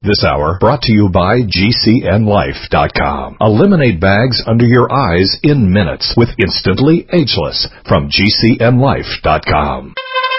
This hour brought to you by GCNLife.com. Eliminate bags under your eyes in minutes with Instantly Ageless from GCNLife.com.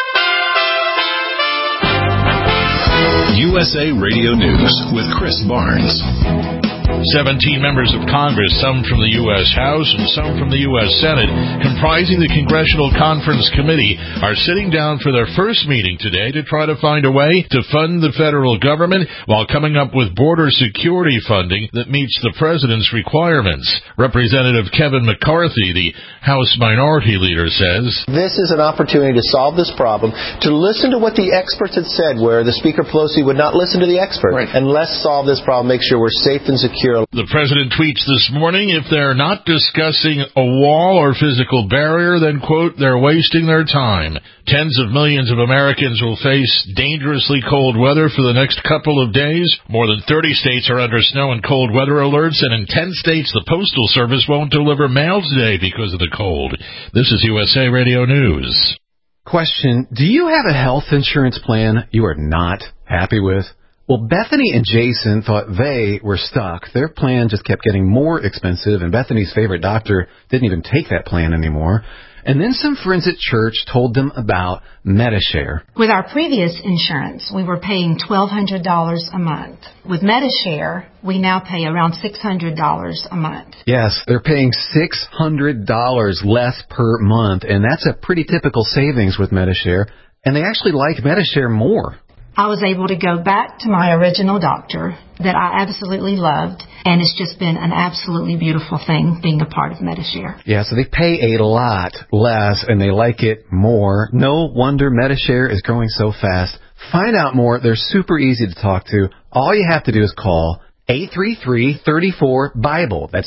USA Radio News with Chris Barnes. 17 members of Congress, some from the U.S. House and some from the U.S. Senate, comprising the Congressional Conference Committee, are sitting down for their first meeting today to try to find a way to fund the federal government while coming up with border security funding that meets the president's requirements. Representative Kevin McCarthy, the House Minority Leader, says, "This is an opportunity to solve this problem, to listen to what the experts had said, where the Speaker Pelosi would not listen to the expert. Right. And let's solve this problem, make sure we're safe and secure." The president tweets this morning, if they're not discussing a wall or physical barrier, then, quote, they're wasting their time. Tens of millions of Americans will face dangerously cold weather for the next couple of days. More than 30 states are under snow and cold weather alerts, and in 10 states the Postal Service won't deliver mail today because of the cold. This is USA Radio News. Question, do you have a health insurance plan you are not happy with? Well, Bethany and Jason thought they were stuck. Their plan just kept getting more expensive, and Bethany's favorite doctor didn't even take that plan anymore. And then some friends at church told them about Medi-Share. With our previous insurance, we were paying $1,200 a month. With Medi-Share, we now pay around $600 a month. Yes, they're paying $600 less per month, and that's a pretty typical savings with Medi-Share. And they actually like Medi-Share more. I was able to go back to my original doctor that I absolutely loved, and it's just been an absolutely beautiful thing being a part of Medi-Share. Yeah, so they pay a lot less, and they like it more. No wonder Medi-Share is growing so fast. Find out more. They're super easy to talk to. All you have to do is call 833-34-BIBLE. That's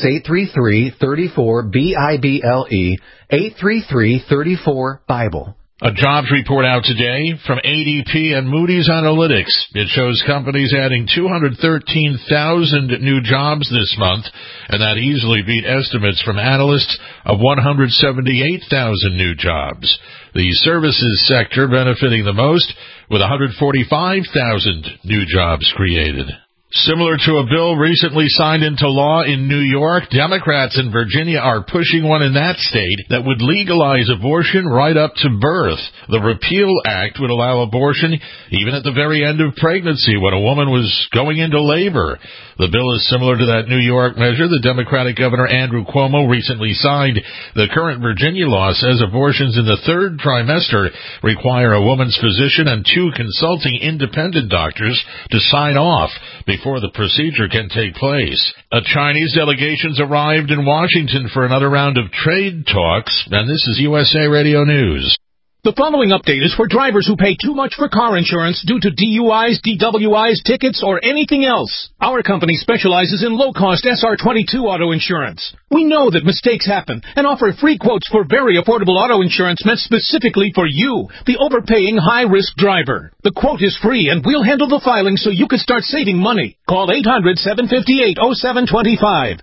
833-34-BIBLE, 833-34-BIBLE. A jobs report out today from ADP and Moody's Analytics. It shows companies adding 213,000 new jobs this month, and that easily beat estimates from analysts of 178,000 new jobs. The services sector benefiting the most, with 145,000 new jobs created. Similar to a bill recently signed into law in New York, Democrats in Virginia are pushing one in that state that would legalize abortion right up to birth. The Repeal Act would allow abortion even at the very end of pregnancy when a woman was going into labor. The bill is similar to that New York measure the Democratic Governor Andrew Cuomo recently signed. The current Virginia law says abortions in the third trimester require a woman's physician and 2 consulting independent doctors to sign off before the procedure can take place. A Chinese delegation's arrived in Washington for another round of trade talks, and this is USA Radio News. The following update is for drivers who pay too much for car insurance due to DUIs, DWIs, tickets, or anything else. Our company specializes in low-cost SR22 auto insurance. We know that mistakes happen and offer free quotes for very affordable auto insurance meant specifically for you, the overpaying high-risk driver. The quote is free, and we'll handle the filing so you can start saving money. Call 800-758-0725.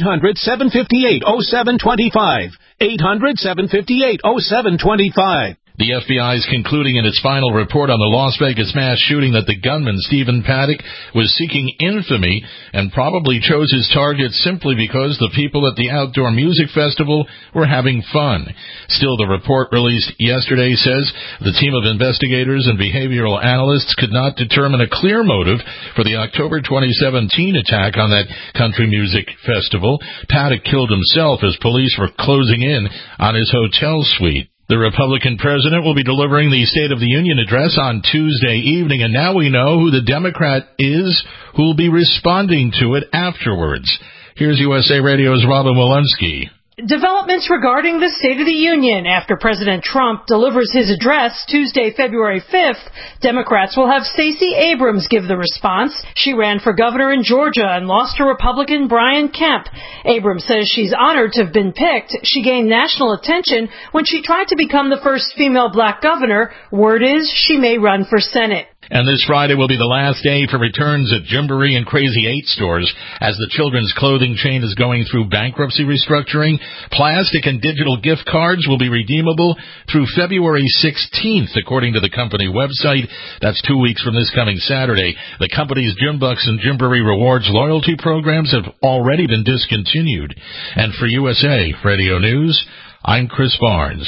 800-758-0725. 800-758-0725. The FBI is concluding in its final report on the Las Vegas mass shooting that the gunman, Stephen Paddock, was seeking infamy and probably chose his target simply because the people at the outdoor music festival were having fun. Still, the report released yesterday says the team of investigators and behavioral analysts could not determine a clear motive for the October 2017 attack on that country music festival. Paddock killed himself as police were closing in on his hotel suite. The Republican president will be delivering the State of the Union address on Tuesday evening, and now we know who the Democrat is who will be responding to it afterwards. Here's USA Radio's Robin Walensky. Developments regarding the State of the Union. After President Trump delivers his address Tuesday, February 5th, Democrats will have Stacey Abrams give the response. She ran for governor in Georgia and lost to Republican Brian Kemp. Abrams says she's honored to have been picked. She gained national attention when she tried to become the first female black governor. Word is she may run for Senate. And this Friday will be the last day for returns at Gymboree and Crazy 8 stores as the children's clothing chain is going through bankruptcy restructuring. Plastic and digital gift cards will be redeemable through February 16th, according to the company website. That's 2 weeks from this coming Saturday. The company's Gymbucks and Gymboree Rewards loyalty programs have already been discontinued. And for USA Radio News, I'm Chris Barnes.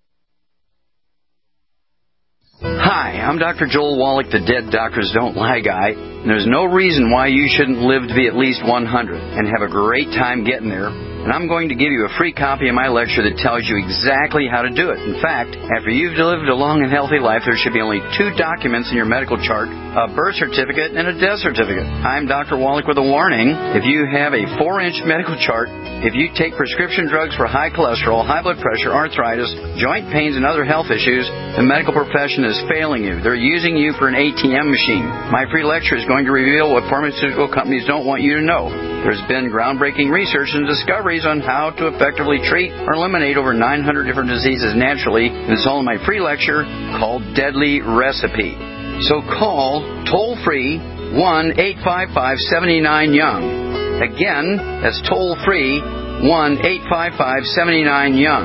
Hi, I'm Dr. Joel Wallach, the Dead Doctors Don't Lie guy. And there's no reason why you shouldn't live to be at least 100 and have a great time getting there. And I'm going to give you a free copy of my lecture that tells you exactly how to do it. In fact, after you've lived a long and healthy life, there should be only 2 documents in your medical chart, a birth certificate and a death certificate. I'm Dr. Wallach with a warning. If you have a 4-inch medical chart, if you take prescription drugs for high cholesterol, high blood pressure, arthritis, joint pains, and other health issues, the medical profession is failing you. They're using you for an ATM machine. My free lecture is going to reveal what pharmaceutical companies don't want you to know. There's been groundbreaking research and discoveries on how to effectively treat or eliminate over 900 different diseases naturally. And it's all in my free lecture called Deadly Recipe. So call toll-free 1-855-79-YOUNG. Again, that's toll-free 1-855-79-YOUNG.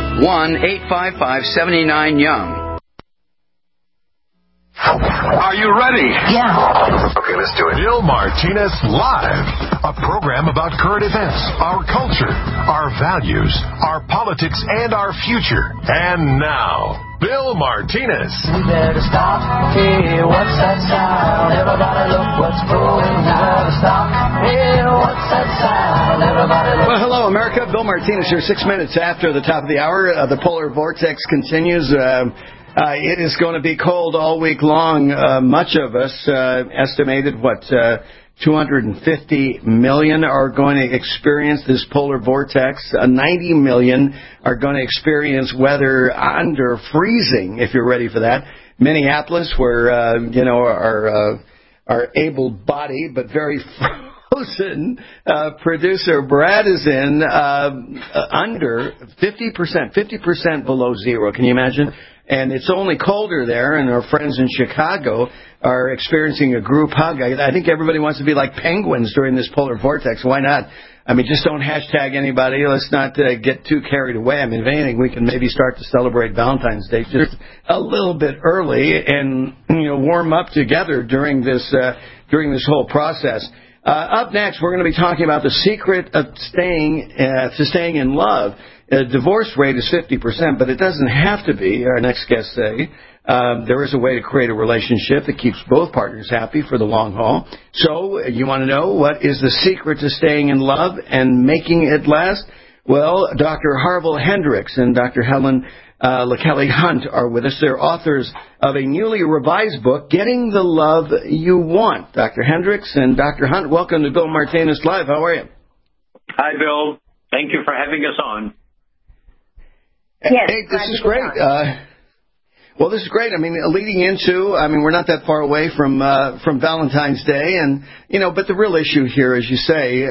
1-855-79-YOUNG. Are you ready? Yeah. Okay, let's do it. Bill Martinez Live, a program about current events, our culture, our values, our politics, and our future. And now, Bill Martinez. We better stop. Hey, what's that sound? Everybody look what's going. We better stop. Hey, what's that sound? Everybody look. Well, hello, America. Bill Martinez here, 6 minutes after the top of the hour. The polar vortex continues. It is going to be cold all week long. Much of us estimated, 250 million are going to experience this polar vortex. 90 million are going to experience weather under freezing, if you're ready for that. Minneapolis, where, our able-bodied but very frozen producer Brad is in, under 50% below zero. Can you imagine? And it's only colder there, and our friends in Chicago are experiencing a group hug. I think everybody wants to be like penguins during this polar vortex. Why not? I mean, just don't hashtag anybody. Let's not get too carried away. I mean, if anything, we can maybe start to celebrate Valentine's Day just a little bit early and, warm up together during this whole process. Up next, we're going to be talking about the secret of staying in love. Divorce rate is 50%, but it doesn't have to be. Our next guests say there is a way to create a relationship that keeps both partners happy for the long haul. So you want to know what is the secret to staying in love and making it last? Well, Dr. Harville Hendrix and Dr. Helen LaKelly Hunt are with us. They're authors of a newly revised book, Getting the Love You Want. Dr. Hendrix and Dr. Hunt, welcome to Bill Martinez Live. How are you? Hi, Bill. Thank you for having us on. Yes, hey, this is great. Well, this is great. I mean, leading into, we're not that far away from Valentine's Day, and but the real issue here, as you say,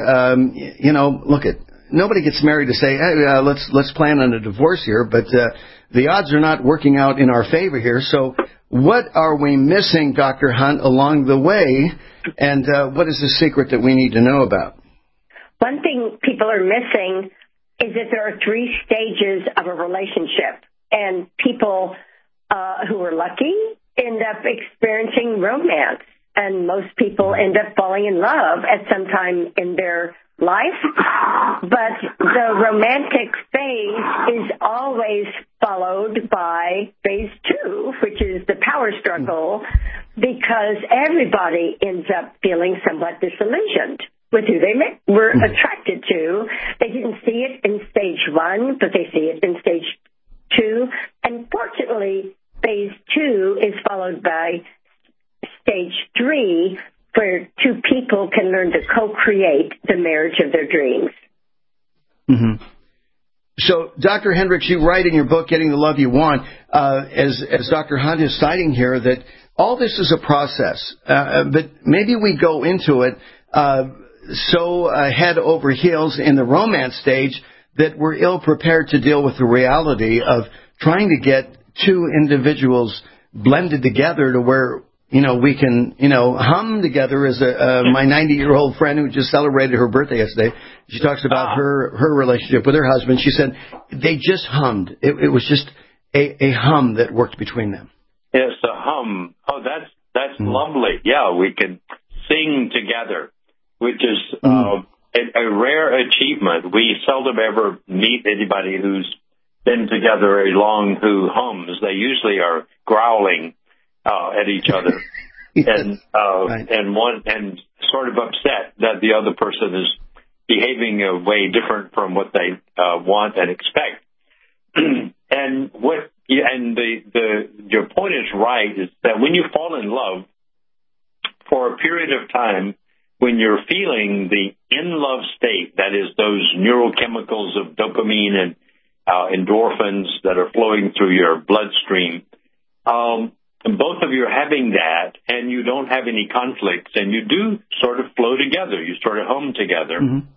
nobody gets married to say, hey, let's plan on a divorce here, but the odds are not working out in our favor here. So, what are we missing, Dr. Hunt, along the way, and what is the secret that we need to know about? One thing people are missing is that there are 3 stages of a relationship, and people who are lucky end up experiencing romance, and most people end up falling in love at some time in their life. But the romantic phase is always followed by phase 2, which is the power struggle, because everybody ends up feeling somewhat disillusioned with who they were attracted to. They didn't see it in stage 1, but they see it in stage 2. And fortunately, phase 2 is followed by stage 3, where 2 people can learn to co-create the marriage of their dreams. Mm-hmm. So, Dr. Hendrix, you write in your book, Getting the Love You Want, as Dr. Hunt is citing here, that all this is a process, but maybe we go into it so head over heels in the romance stage that we're ill-prepared to deal with the reality of trying to get 2 individuals blended together to where, we can, hum together. As my 90-year-old friend who just celebrated her birthday yesterday, she talks about her relationship with her husband. She said they just hummed. It was just a hum that worked between them. Yes, a hum. Oh, that's lovely. Yeah, we can sing together, which is a rare achievement. We seldom ever meet anybody who's been together very long who hums. They usually are growling at each other, and sort of upset that the other person is behaving a way different from what they want and expect. Your point is right, is that when you fall in love, for a period of time, when you're feeling the in-love state, that is those neurochemicals of dopamine and endorphins that are flowing through your bloodstream, and both of you are having that, and you don't have any conflicts, and you do sort of flow together. You sort of hum together,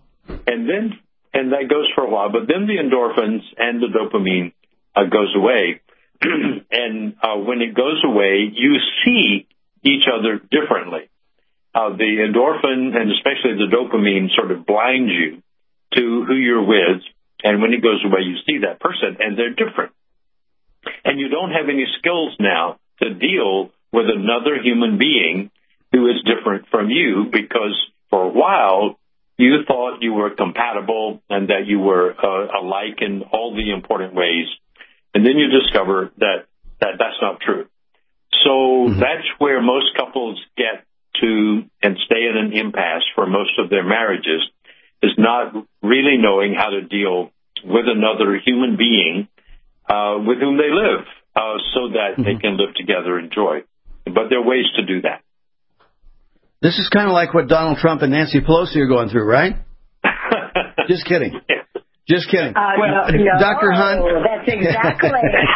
and that goes for a while. But then the endorphins and the dopamine goes away, and when it goes away, you see each other differently. The endorphin and especially the dopamine sort of blinds you to who you're with, and when it goes away, you see that person, and they're different. And you don't have any skills now to deal with another human being who is different from you, because for a while you thought you were compatible and that you were alike in all the important ways. And then you discover that that's not true. So that's where most couples get to and stay in an impasse for most of their marriages, is not really knowing how to deal with another human being with whom they live, so that they can live together and enjoy. But there are ways to do that. This is kind of like what Donald Trump and Nancy Pelosi are going through, right? Just kidding. Just kidding. No, Dr. Hunt. That's exactly.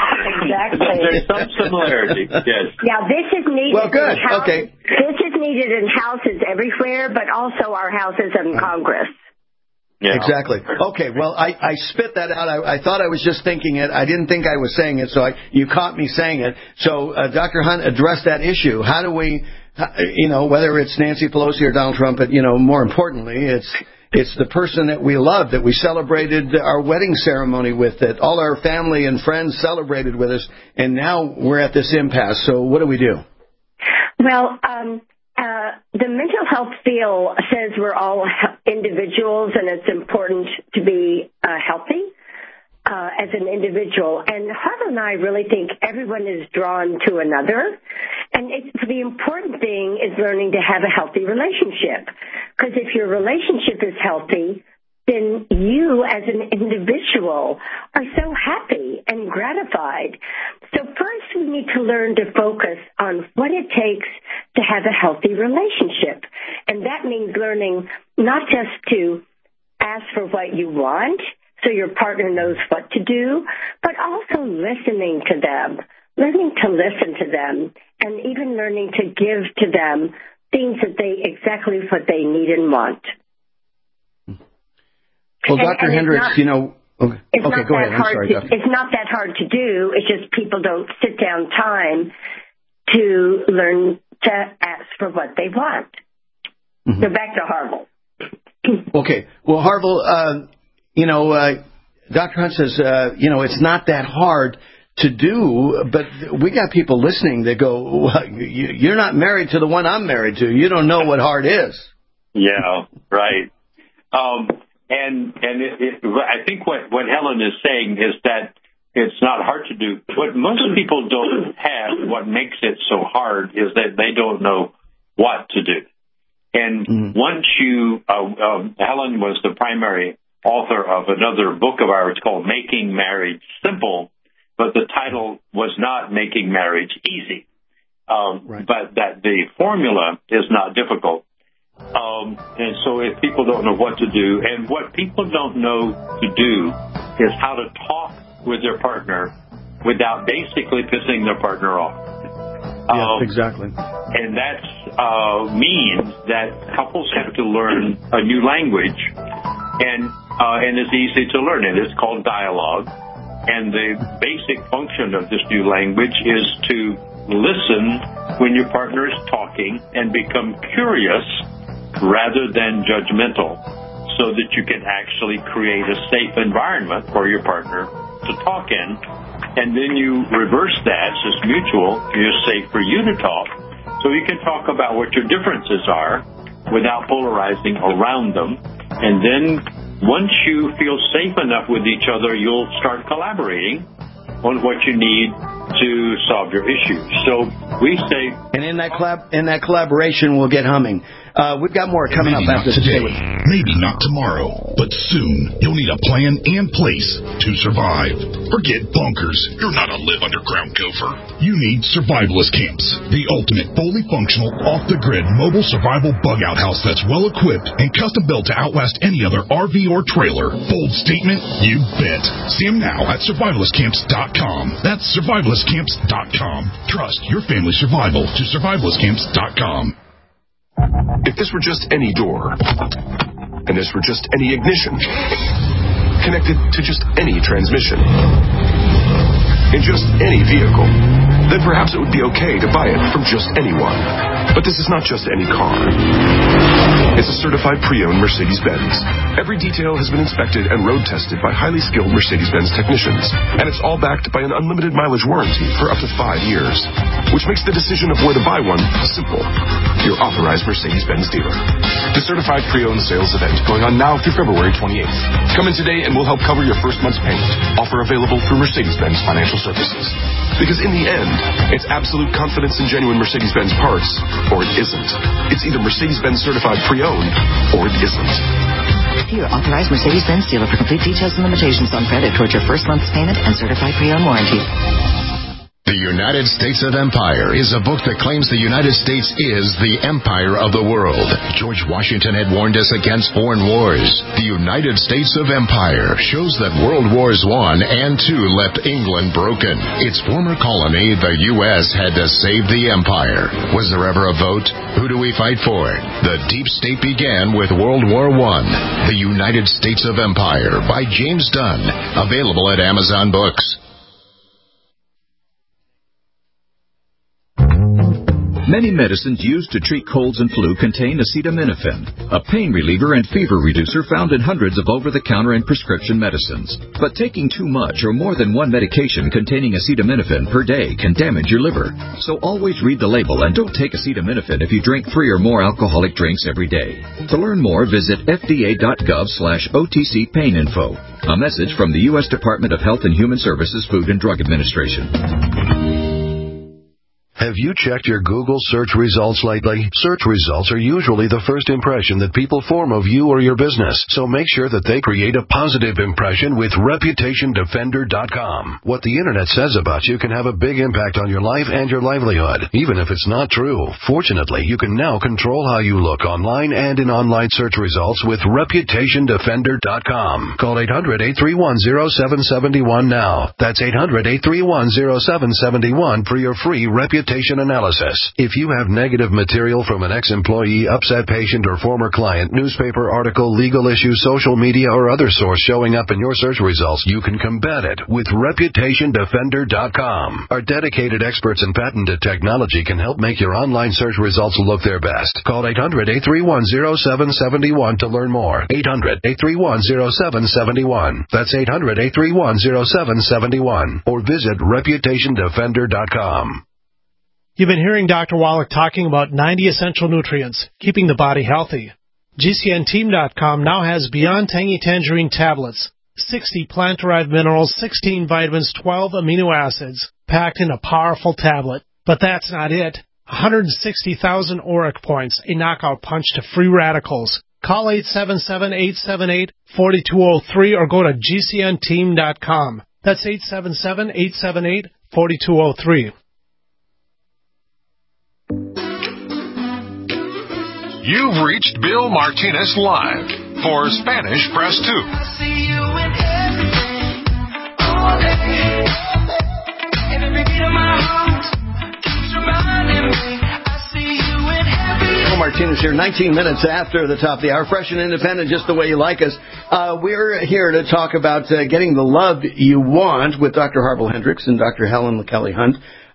There's some similarity, yes. Yeah, this is needed. Well, good. Okay. This is needed in houses everywhere, but also our houses in Congress. Yeah. Exactly. Okay, well, I spit that out. I thought I was just thinking it. I didn't think I was saying it, so you caught me saying it. So, Dr. Hunt, address that issue. How do we, whether it's Nancy Pelosi or Donald Trump, but, more importantly, it's the person that we love, that we celebrated our wedding ceremony with, that all our family and friends celebrated with us, and now we're at this impasse. So what do we do? Well, the mental health field says we're all individuals, and it's important to be healthy as an individual. And Harville and I really think everyone is drawn to another. And the important thing is learning to have a healthy relationship. Because if your relationship is healthy, then you as an individual are so happy and gratified. So first we need to learn to focus on what it takes to have a healthy relationship. And that means learning not just to ask for what you want so your partner knows what to do, but also listening to them, learning to listen to them, and even learning to give to them things that exactly what they need and want. Well, Dr. Hendricks, okay, go ahead. I'm sorry, Doctor. It's not that hard to do. It's just people don't sit down time to learn to ask for what they want. So back to Harville. Okay. Well, Harville, Dr. Hunt says, it's not that hard to do, but we got people listening that go, well, you're not married to the one I'm married to. You don't know what hard is. Yeah, right. And I think what Helen is saying is that it's not hard to do. What most people don't have, what makes it so hard, is that they don't know what to do. And once Helen was the primary author of another book of ours called Making Marriage Simple, but the title was not Making Marriage Easy. But that the formula is not difficult. And so if people don't know what to do, and what people don't know to do is how to talk with their partner without basically pissing their partner off. Exactly. And that means that couples have to learn a new language, and it's easy to learn it. It's called dialogue. And the basic function of this new language is to listen when your partner is talking and become curious rather than judgmental, so that you can actually create a safe environment for your partner to talk in. And then you reverse that, so it's mutual. It's safe for you to talk, so you can talk about what your differences are without polarizing around them. And then once you feel safe enough with each other, you'll start collaborating on what you need to solve your issues. So we say... And in that collaboration, we'll get humming. We've got more coming maybe up after today, the maybe not tomorrow, but soon you'll need a plan and place to survive. Forget bunkers. You're not a live underground gopher. You need survivalist camps, the ultimate fully functional, off-the-grid mobile survival bug-out house that's well-equipped and custom-built to outlast any other RV or trailer. Bold statement? You bet. See them now at survivalistcamps.com. That's survivalistcamps.com. Trust your family's survival to survivalistcamps.com. If this were just any door, and this were just any ignition, connected to just any transmission, in just any vehicle, then perhaps it would be okay to buy it from just anyone. But this is not just any car. It's a certified pre-owned Mercedes-Benz. Every detail has been inspected and road tested by highly skilled Mercedes-Benz technicians, and it's all backed by an unlimited mileage warranty for up to 5 years, which makes the decision of where to buy one simple. Your authorized Mercedes-Benz dealer. The certified pre-owned sales event going on now through February 28th. Come in today and we'll help cover your first month's payment. Offer available through Mercedes-Benz Financial Services. Because in the end, it's absolute confidence in genuine Mercedes-Benz parts, or it isn't. It's either Mercedes-Benz certified pre-owned, or it isn't. See your authorized Mercedes-Benz dealer for complete details and limitations on credit towards your first month's payment and certified pre-owned warranty. The United States of Empire is a book that claims the United States is the empire of the world. George Washington had warned us against foreign wars. The United States of Empire shows that World Wars I and II left England broken. Its former colony, the U.S., had to save the empire. Was there ever a vote? Who do we fight for? The deep state began with World War I. The United States of Empire by James Dunn. Available at Amazon Books. Many medicines used to treat colds and flu contain acetaminophen, a pain reliever and fever reducer found in hundreds of over-the-counter and prescription medicines. But taking too much or more than one medication containing acetaminophen per day can damage your liver. So always read the label and don't take acetaminophen if you drink 3 or more alcoholic drinks every day. To learn more, visit fda.gov/OTC pain info. A message from the U.S. Department of Health and Human Services Food and Drug Administration. Have you checked your Google search results lately? Search results are usually the first impression that people form of you or your business, so make sure that they create a positive impression with ReputationDefender.com. What the Internet says about you can have a big impact on your life and your livelihood, even if it's not true. Fortunately, you can now control how you look online and in online search results with ReputationDefender.com. Call 800-831-0771 now. That's 800-831-0771 for your free reputation analysis. If you have negative material from an ex-employee, upset patient, or former client, newspaper article, legal issue, social media, or other source showing up in your search results, you can combat it with ReputationDefender.com. Our dedicated experts in patented technology can help make your online search results look their best. Call 800-831-0771 to learn more. 800-831-0771. That's 800-831-0771. Or visit ReputationDefender.com. You've been hearing Dr. Wallach talking about 90 essential nutrients, keeping the body healthy. GCNteam.com now has Beyond Tangy Tangerine tablets, 60 plant-derived minerals, 16 vitamins, 12 amino acids, packed in a powerful tablet. But that's not it. 160,000 auric points, a knockout punch to free radicals. Call 877-878-4203 or go to GCNteam.com. That's 877-878-4203. You've reached Bill Martinez Live. For Spanish, press 2. Bill Martinez here, 19 minutes after the top of the hour. Fresh and independent, just the way you like us. We're here to talk about getting the love you want with Dr. Harville Hendricks and Dr. Helen McKelly Hunt.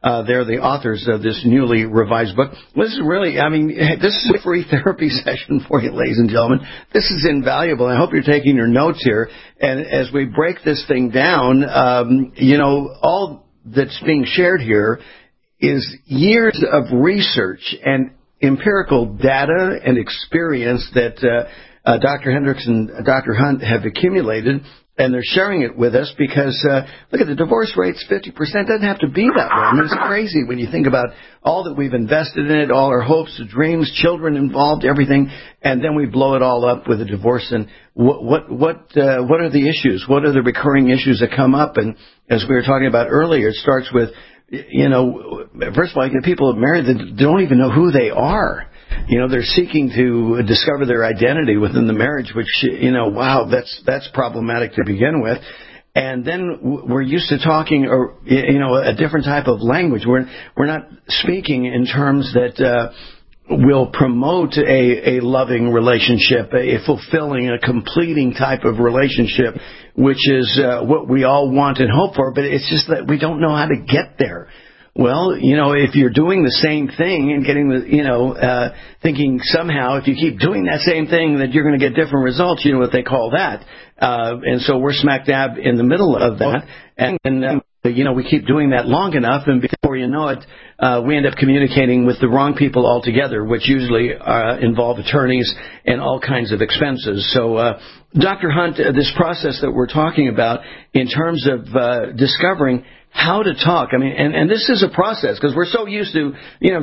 They're the authors of this newly revised book. This is really, this is a free therapy session for you, ladies and gentlemen. This is invaluable. I hope you're taking your notes here. And as we break this thing down, all that's being shared here is years of research and empirical data and experience that Dr. Hendricks and Dr. Hunt have accumulated. And they're sharing it with us because, look at the divorce rate's 50%. It doesn't have to be that way. It's crazy when you think about all that we've invested in it, all our hopes, dreams, children involved, everything, and then we blow it all up with a divorce. And what are the issues? What are the recurring issues that come up? And as we were talking about earlier, it starts with, first of all, people married that don't even know who they are. They're seeking to discover their identity within the marriage, which, wow, that's problematic to begin with. And then we're used to talking, a different type of language. We're not speaking in terms that will promote a loving relationship, a fulfilling, a completing type of relationship, which is what we all want and hope for. But it's just that we don't know how to get there. Well, if you're doing the same thing and getting thinking somehow if you keep doing that same thing that you're going to get different results, you know what they call that. And so we're smack dab in the middle of that. And we keep doing that long enough, and before you know it, we end up communicating with the wrong people altogether, which usually involve attorneys and all kinds of expenses. So, Dr. Hunt, this process that we're talking about in terms of discovering how to talk, and this is a process because we're so used to,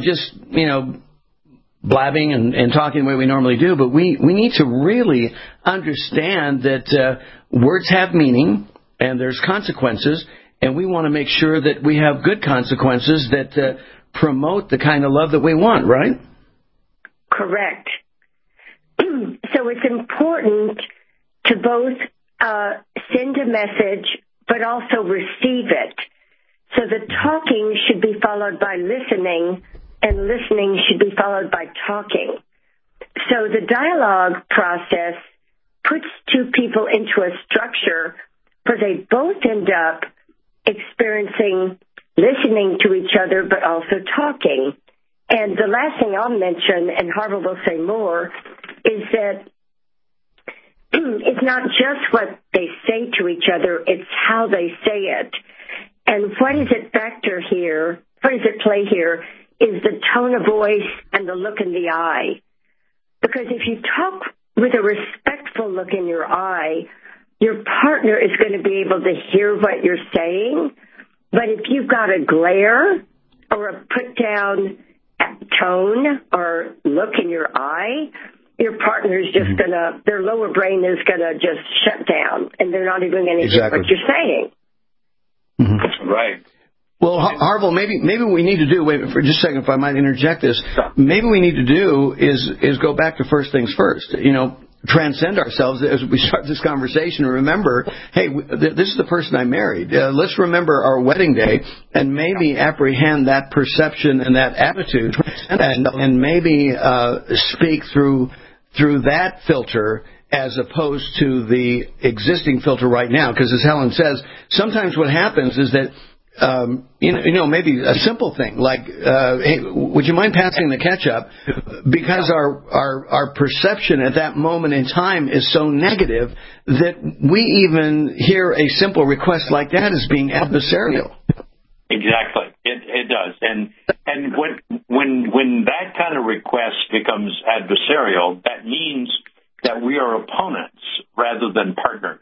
blabbing and talking the way we normally do, but we need to really understand that words have meaning and there's consequences, and we want to make sure that we have good consequences that promote the kind of love that we want, right? Correct. So it's important to both send a message but also receive it. So the talking should be followed by listening, and listening should be followed by talking. So the dialogue process puts two people into a structure where they both end up experiencing listening to each other but also talking. And the last thing I'll mention, and Harville will say more, is that it's not just what they say to each other, it's how they say it. And what is at play here is the tone of voice and the look in the eye. Because if you talk with a respectful look in your eye, your partner is going to be able to hear what you're saying. But if you've got a glare or a put-down tone or look in your eye, your partner's just their lower brain is going to just shut down, and they're not even going to hear what you're saying. Mm-hmm. Right. Well, Harville, maybe what we need to do, wait for just a second if I might interject this, maybe what we need to do is go back to first things first, transcend ourselves as we start this conversation and remember, hey, this is the person I married. Let's remember our wedding day and maybe apprehend that perception and that attitude and maybe speak through that filter as opposed to the existing filter right now. Because as Helen says, sometimes what happens is that maybe a simple thing like, hey, would you mind passing the ketchup? Because our perception at that moment in time is so negative that we even hear a simple request like that as being adversarial. Exactly, it does, and when that kind of request becomes adversarial, that means that we are opponents rather than partners.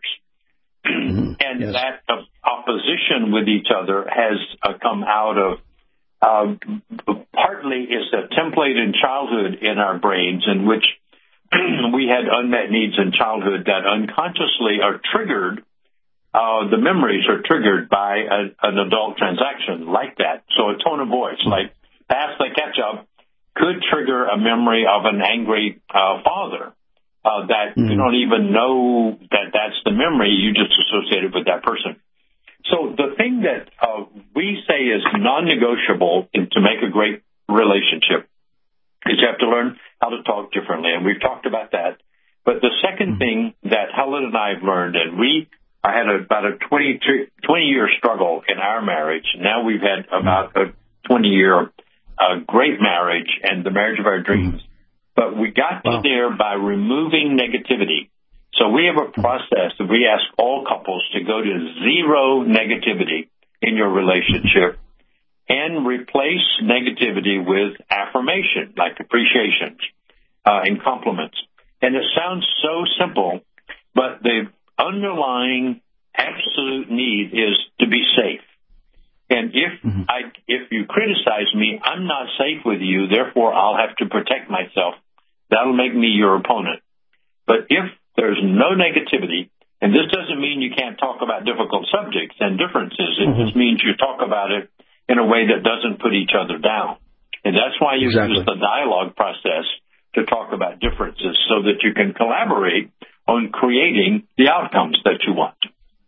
And that opposition with each other has come out of, partly is a template in childhood in our brains in which we had unmet needs in childhood that unconsciously are triggered. The memories are triggered by an adult transaction like that. So a tone of voice, like pass the ketchup, could trigger a memory of an angry father. That you don't even know that that's the memory, you just associate it with that person. So the thing that we say is non-negotiable to make a great relationship is you have to learn how to talk differently, and we've talked about that. But the second thing that Helen and I have learned, and I had about a 20-year struggle in our marriage. Now we've had about 20-year great marriage and the marriage of our dreams. But we got to there by removing negativity. So we have a process that we ask all couples to go to zero negativity in your relationship and replace negativity with affirmation, like appreciation and compliments. And it sounds so simple, but the underlying absolute need is to be safe. And if you criticize me, I'm not safe with you, therefore I'll have to protect myself. That'll make me your opponent. But if there's no negativity, and this doesn't mean you can't talk about difficult subjects and differences, it just means you talk about it in a way that doesn't put each other down. And that's why you use the dialogue process to talk about differences so that you can collaborate on creating the outcomes that you want.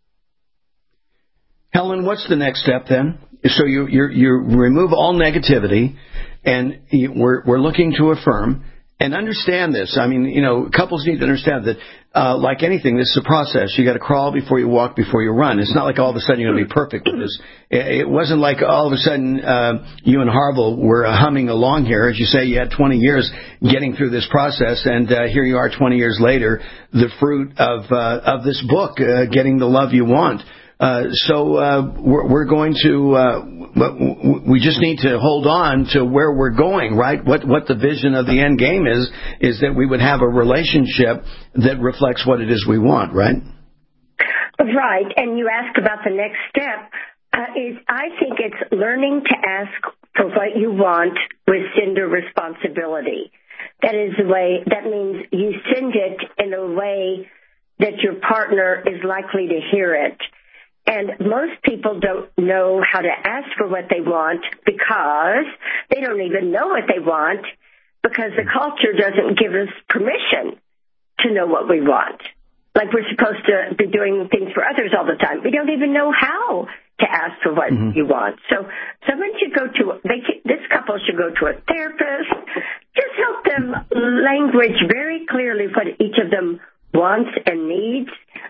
Helen, what's the next step then? So you remove all negativity, and we're looking to affirm. And understand this. I mean, couples need to understand that, like anything, this is a process. You got to crawl before you walk, before you run. It's not like all of a sudden you're going to be perfect with this. It wasn't like all of a sudden you and Harville were humming along here. As you say, you had 20 years getting through this process, and here you are 20 years later, the fruit of this book, Getting the Love You Want. So we're going to, we just need to hold on to where we're going, right? What the vision of the end game is that we would have a relationship that reflects what it is we want, right? Right. And you ask about the next step. I think it's learning to ask for what you want with sender responsibility. That means you send it in a way that your partner is likely to hear it. And most people don't know how to ask for what they want because they don't even know what they want, because the culture doesn't give us permission to know what we want. Like we're supposed to be doing things for others all the time. We don't even know how to ask for what you want. So someone should this couple should go to a therapist. Just help them language very clearly what each of them wants and needs,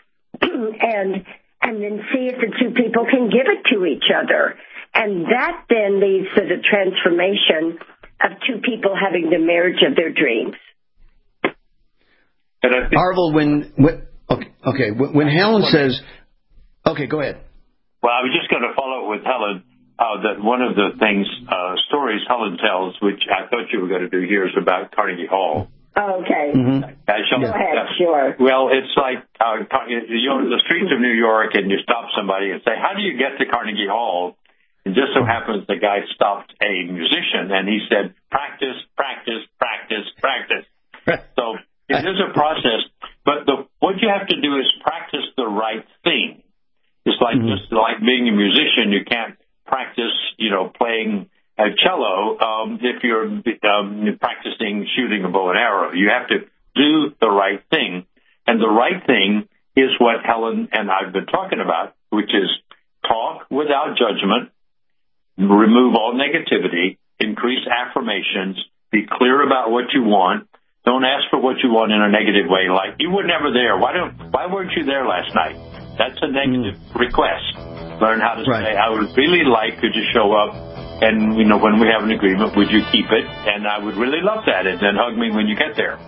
and then see if the two people can give it to each other. And that then leads to the transformation of two people having the marriage of their dreams. Harville, when Helen says, okay, go ahead. Well, I was just going to follow up with Helen, that one of the stories Helen tells, which I thought you were going to do here, is about Carnegie Hall. Okay. Go ahead, sure. Well, it's like you're in the streets of New York and you stop somebody and say, how do you get to Carnegie Hall? And just so happens the guy stopped a musician and he said, practice, practice, practice, practice. So it is a process, but what you have to do is practice the right thing. It's like just like being a musician, you can't practice, playing a cello if you're practicing shooting a bow and arrow. You have to do the right thing. And the right thing is what Helen and I've been talking about, which is talk without judgment, remove all negativity, increase affirmations, be clear about what you want. Don't ask for what you want in a negative way, like, you were never there. Why weren't you there last night? That's a negative request. Learn how to say, I would really like you to show up. And, when we have an agreement, would you keep it? And I would really love that. And then hug me when you get there.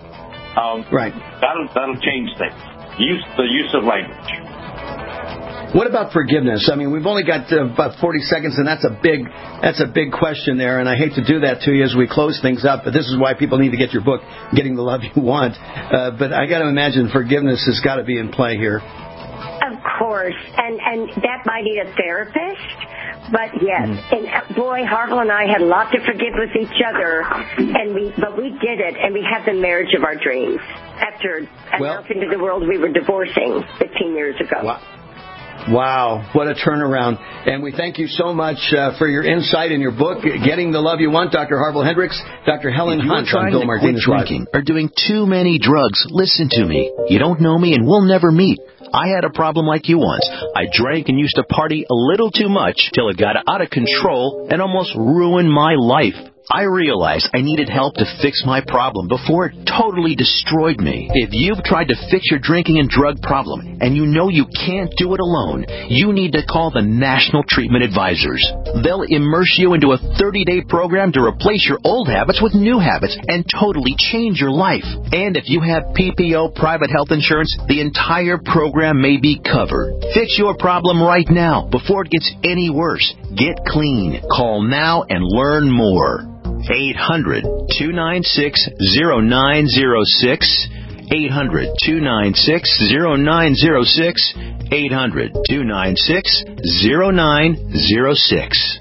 That'll change things. The use of language. What about forgiveness? I mean, we've only got about 40 seconds, and that's a big question there. And I hate to do that to you as we close things up, but this is why people need to get your book, Getting the Love You Want. But I got to imagine forgiveness has got to be in play here. Of course, and that might need a therapist. But yes, and boy, Harville and I had a lot to forgive with each other, but we did it, and we have the marriage of our dreams after announcing to the world we were divorcing 15 years ago. Wow, what a turnaround. And we thank you so much for your insight in your book, Getting the Love You Want, Dr. Harville Hendricks, Dr. Helen Hunt on Bill Martinez Live. Drinking or doing too many drugs, listen to me. You don't know me and we'll never meet. I had a problem like you once. I drank and used to party a little too much till it got out of control and almost ruined my life. I realized I needed help to fix my problem before it totally destroyed me. If you've tried to fix your drinking and drug problem and you know you can't do it alone, you need to call the National Treatment Advisors. They'll immerse you into a 30-day program to replace your old habits with new habits and totally change your life. And if you have PPO private health insurance, the entire program may be covered. Fix your problem right now before it gets any worse. Get clean. Call now and learn more. 800-296-0906. 800-296-0906. 800-296-0906.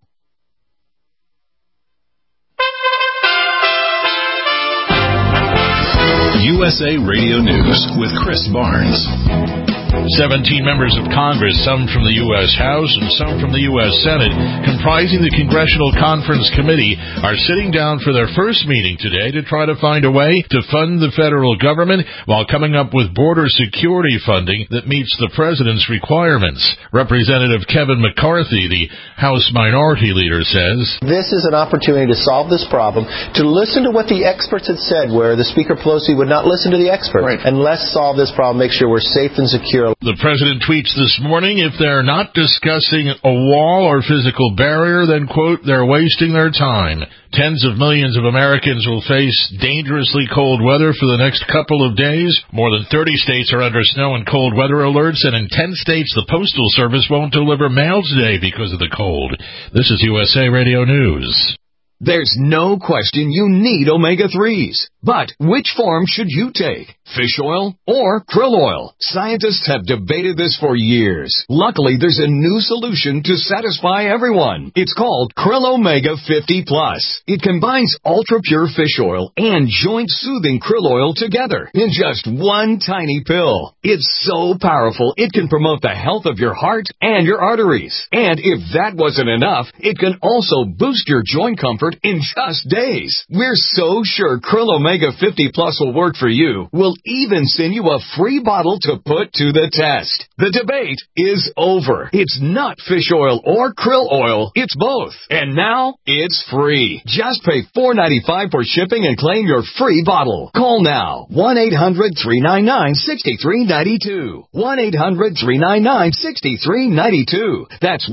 USA Radio News with Chris Barnes. 17 members of Congress, some from the U.S. House and some from the U.S. Senate, comprising the Congressional Conference Committee, are sitting down for their first meeting today to try to find a way to fund the federal government while coming up with border security funding that meets the president's requirements. Representative Kevin McCarthy, the House Minority Leader, says, "This is an opportunity to solve this problem, to listen to what the experts had said, where the Speaker Pelosi would not listen to the experts. And let's solve this problem, make sure we're safe and secure." The president tweets this morning, if they're not discussing a wall or physical barrier, then, quote, they're wasting their time. Tens of millions of Americans will face dangerously cold weather for the next couple of days. More than 30 states are under snow and cold weather alerts, and in 10 states the Postal Service won't deliver mail today because of the cold. This is USA Radio News. There's no question you need omega-3s. But which form should you take? Fish oil or krill oil? Scientists have debated this for years. Luckily, there's a new solution to satisfy everyone. It's called Krill Omega 50 Plus. It combines ultra-pure fish oil and joint-soothing krill oil together in just one tiny pill. It's so powerful, it can promote the health of your heart and your arteries. And if that wasn't enough, it can also boost your joint comfort in just days. We're so sure Krill Omega 50 Plus will work for you. We'll even send you a free bottle to put to the test. The debate is over. It's not fish oil or krill oil. It's both. And now it's free. Just pay $4.95 for shipping and claim your free bottle. Call now. 1-800-399-6392. 1-800-399-6392. That's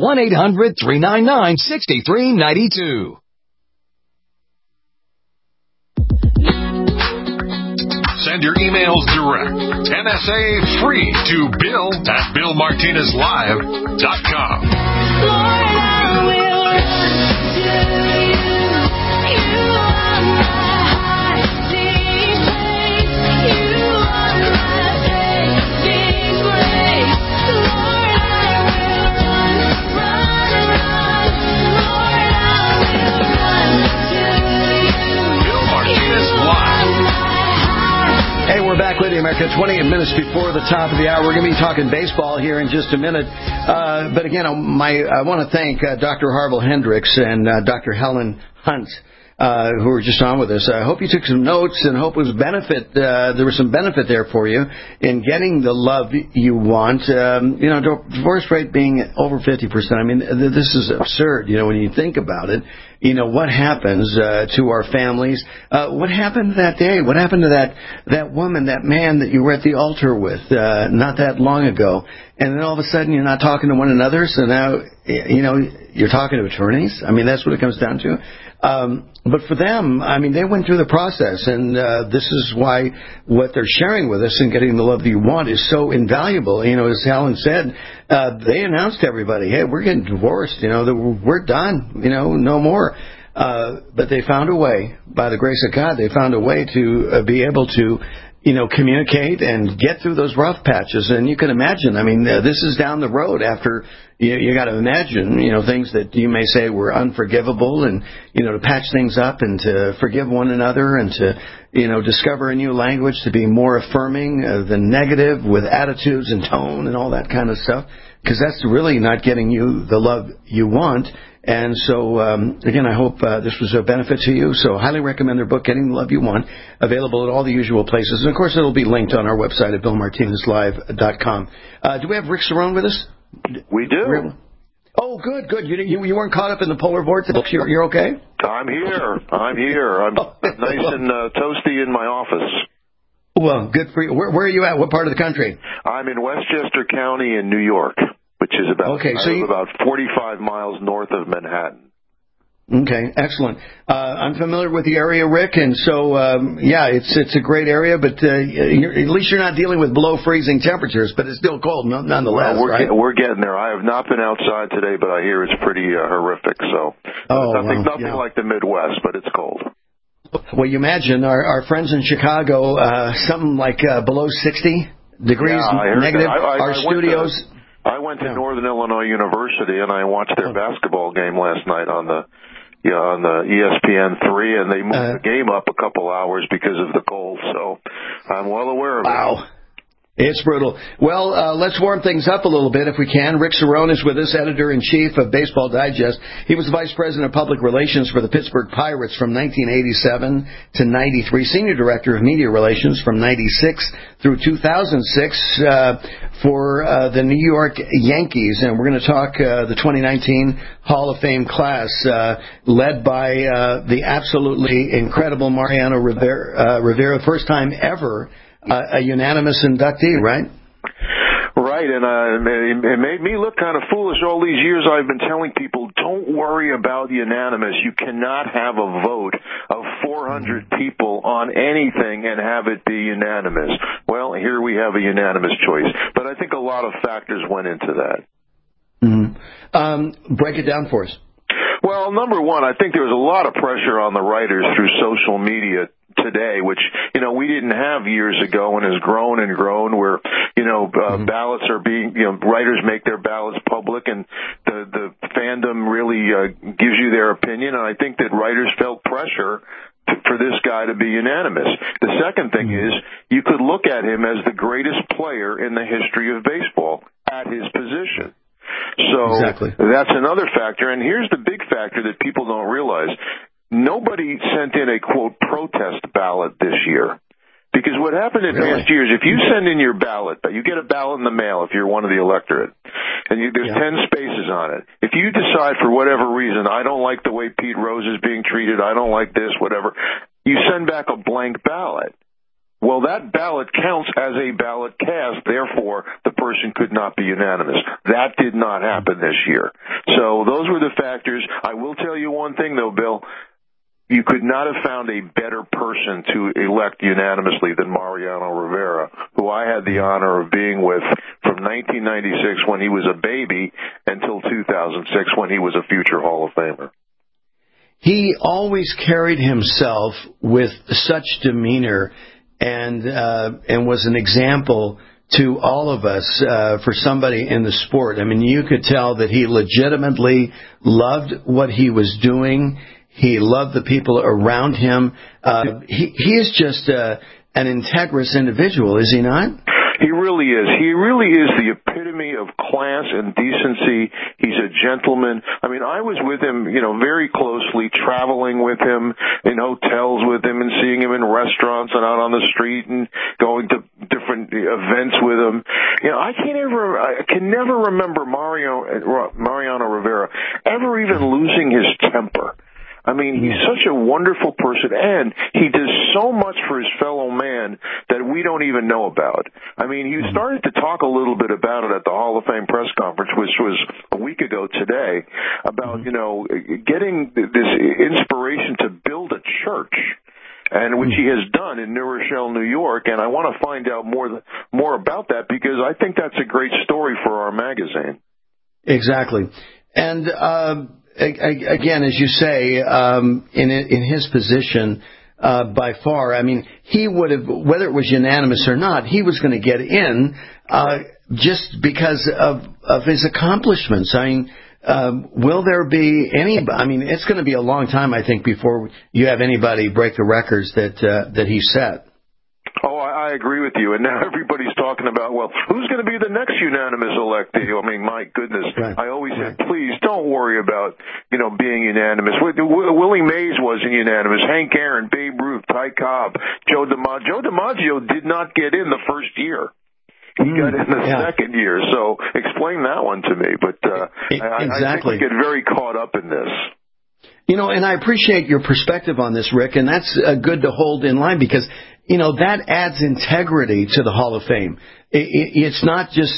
1-800-399-6392. Send your emails direct. NSA free to bill@BillMartinezLive.com. Lord, I will run to you. You are my hiding place. You are my saving grace. Lord, I will run. Lord, I will run to you. Bill Martinez Live. Hey, we're back with you, America. 28 minutes before the top of the hour. We're going to be talking baseball here in just a minute. But again, I want to thank Dr. Harville Hendricks and Dr. Helen Hunt, who were just on with us. I hope you took some notes and hope it was there was some benefit there for you in getting the love you want. Divorce rate being over 50%. I mean, this is absurd, when you think about it. What happens to our families? What happened that day? What happened to that woman, that man that you were at the altar with not that long ago? And then all of a sudden you're not talking to one another, so now, you're talking to attorneys? I mean, that's what it comes down to. But for them, I mean, they went through the process, and this is why what they're sharing with us and getting the love that you want is so invaluable. As Helen said, they announced to everybody, hey, we're getting divorced, we're done, no more. But they found a way, by the grace of God, they found a way to be able to communicate and get through those rough patches. And you can imagine, I mean, this is down the road after you got to imagine, things that you may say were unforgivable, and, to patch things up and to forgive one another and to, discover a new language to be more affirming than negative with attitudes and tone and all that kind of stuff. Because that's really not getting you the love you want. And so, again, I hope this was a benefit to you. So highly recommend their book, Getting the Love You Want, available at all the usual places. And, of course, it'll be linked on our website at BillMartinezLive.com. Do we have Rick Cerrone with us? We do. Oh, good. You weren't caught up in the polar vortex. You're okay? I'm here. I'm nice and toasty in my office. Well, good for you. Where are you at? What part of the country? I'm in Westchester County in New York, which is about about 45 miles north of Manhattan. Okay, excellent. I'm familiar with the area, Rick, and so it's a great area. But at least you're not dealing with below freezing temperatures, but it's still cold nonetheless. We're getting there. I have not been outside today, but I hear it's pretty horrific. So nothing like the Midwest, but it's cold. Well, you imagine our friends in Chicago, something like below 60 degrees negative. Our studios. I went to Northern Illinois University, and I watched their basketball game last night on the ESPN3, and they moved the game up a couple hours because of the cold. So I'm well aware of it. Wow. It's brutal. Well, let's warm things up a little bit if we can. Rick Cerrone is with us, editor-in-chief of Baseball Digest. He was vice president of public relations for the Pittsburgh Pirates from 1987 to 93, senior director of media relations from 96 through 2006 for the New York Yankees. And we're going to talk the 2019 Hall of Fame class led by the absolutely incredible Mariano Rivera, first time ever a unanimous inductee, right? Right, and it made me look kind of foolish all these years. I've been telling people, don't worry about unanimous. You cannot have a vote of 400 people on anything and have it be unanimous. Well, here we have a unanimous choice. But I think a lot of factors went into that. Mm-hmm. Break it down for us. Well, number one, I think there was a lot of pressure on the writers through social media today, which, we didn't have years ago and has grown and grown, where, ballots are being, writers make their ballots public and the fandom really gives you their opinion. And I think that writers felt pressure for this guy to be unanimous. The second thing is you could look at him as the greatest player in the history of baseball at his position. So that's another factor. And here's the big factor that people don't realize. Nobody sent in a, quote, protest ballot this year. Because what happened in past years, if you send in your ballot, you get a ballot in the mail if you're one of the electorate, and there's 10 spaces on it. If you decide for whatever reason, I don't like the way Pete Rose is being treated, I don't like this, whatever, you send back a blank ballot. Well, that ballot counts as a ballot cast, therefore the person could not be unanimous. That did not happen this year. So those were the factors. I will tell you one thing, though, Bill. You could not have found a better person to elect unanimously than Mariano Rivera, who I had the honor of being with from 1996 when he was a baby until 2006 when he was a future Hall of Famer. He always carried himself with such demeanor and was an example to all of us for somebody in the sport. I mean, you could tell that he legitimately loved what he was doing. He loved the people around him. He is just an integrous individual, is he not? He really is. He really is the epitome of class and decency. He's a gentleman. I mean, I was with him, very closely, traveling with him in hotels with him and seeing him in restaurants and out on the street and going to different events with him. I can never remember Mariano Rivera ever even losing his temper. I mean, he's such a wonderful person, and he does so much for his fellow man that we don't even know about. I mean, he started to talk a little bit about it at the Hall of Fame press conference, which was a week ago today, about, getting this inspiration to build a church, and which he has done in New Rochelle, New York, and I want to find out more about that because I think that's a great story for our magazine. Exactly. And again, as you say, in his position, by far, I mean, he would have, whether it was unanimous or not, he was going to get in just because of his accomplishments. I mean, will there be any? I mean, it's going to be a long time, I think, before you have anybody break the records that he set. Oh, I agree with you. And now everybody's talking about, well, who's going to be the next unanimous electee? I mean, my goodness. Right. I always said, please don't worry about, being unanimous. Willie Mays wasn't unanimous. Hank Aaron, Babe Ruth, Ty Cobb, Joe DiMaggio. Joe DiMaggio did not get in the first year. He got in the second year. So explain that one to me. But I think we get very caught up in this. You know, and I appreciate your perspective on this, Rick, and that's good to hold in line because, that adds integrity to the Hall of Fame. It's not just,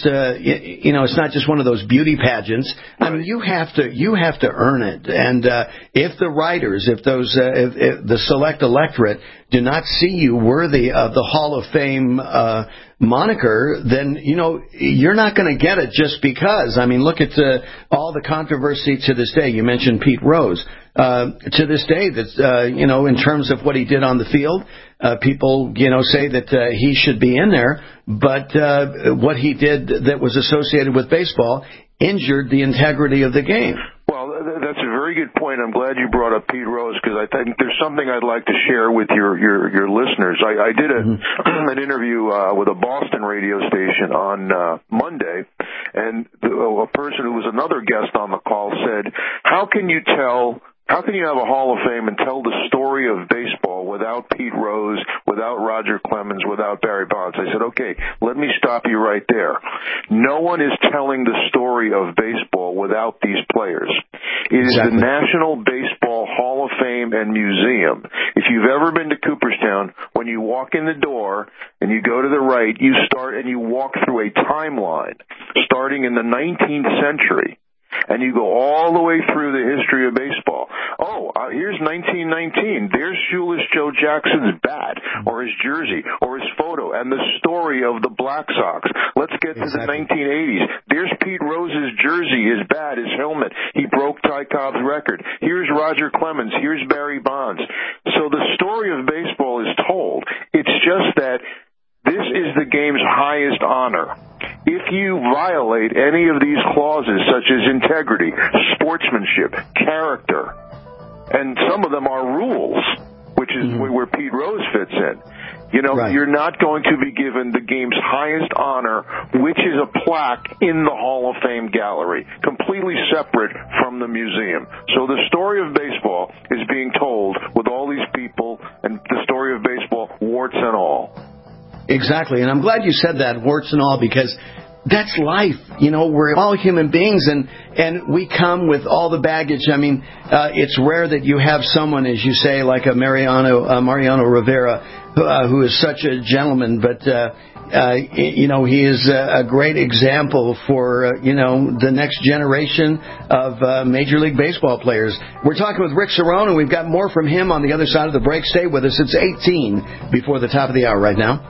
it's not just one of those beauty pageants. I mean, you have to earn it. And if the writers, if the select electorate do not see you worthy of the Hall of Fame moniker, then, you're not going to get it just because. I mean, look at all the controversy to this day. You mentioned Pete Rose. To this day, that in terms of what he did on the field, people, say that he should be in there, but what he did that was associated with baseball injured the integrity of the game. Well, that's a very good point. I'm glad you brought up Pete Rose because I think there's something I'd like to share with your listeners. I did an interview with a Boston radio station on Monday, and a person who was another guest on the call said, how can you have a Hall of Fame and tell the story of baseball without Pete Rose, without Roger Clemens, without Barry Bonds? I said, okay, let me stop you right there. No one is telling the story of baseball without these players. It is the National Baseball Hall of Fame and Museum. If you've ever been to Cooperstown, when you walk in the door and you go to the right, you start and you walk through a timeline starting in the 19th century. And you go all the way through the history of baseball. Here's 1919. There's Shoeless Joe Jackson's bat, or his jersey, or his photo, and the story of the Black Sox. Let's get to the 1980s. There's Pete Rose's jersey, his bat, his helmet. He broke Ty Cobb's record. Here's Roger Clemens. Here's Barry Bonds. So the story of baseball is told. It's just that this is the game's highest honor. If you violate any of these clauses, such as integrity, sportsmanship, character, and some of them are rules, which is where Pete Rose fits in, you're not going to be given the game's highest honor, which is a plaque in the Hall of Fame gallery, completely separate from the museum. So the story of baseball is being told with all these people, and the story of baseball, warts and all. Exactly, and I'm glad you said that, warts and all, because that's life. We're all human beings, and we come with all the baggage. I mean, it's rare that you have someone, as you say, like a Mariano Rivera, who is such a gentleman, but he is a great example for the next generation of Major League Baseball players. We're talking with Rick Cerone, and we've got more from him on the other side of the break. Stay with us. It's 18 before the top of the hour right now.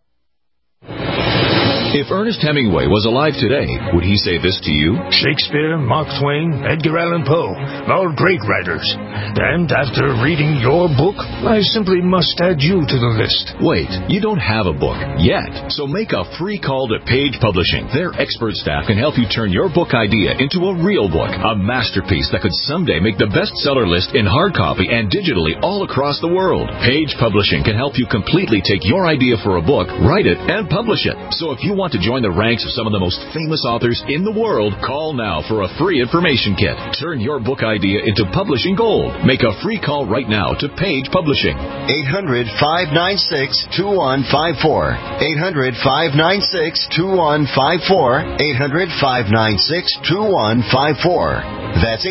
If Ernest Hemingway was alive today, would he say this to you? Shakespeare, Mark Twain, Edgar Allan Poe, all great writers. And after reading your book, I simply must add you to the list. Wait, you don't have a book yet. So make a free call to Page Publishing. Their expert staff can help you turn your book idea into a real book, a masterpiece that could someday make the bestseller list in hard copy and digitally all across the world. Page Publishing can help you completely take your idea for a book, write it, and publish it. So if you want to join the ranks of some of the most famous authors in the world, call now for a free information kit. Turn your book idea into publishing gold. Make a free call right now to Page Publishing. 800-596-2154. 800-596-2154. 800-596-2154. That's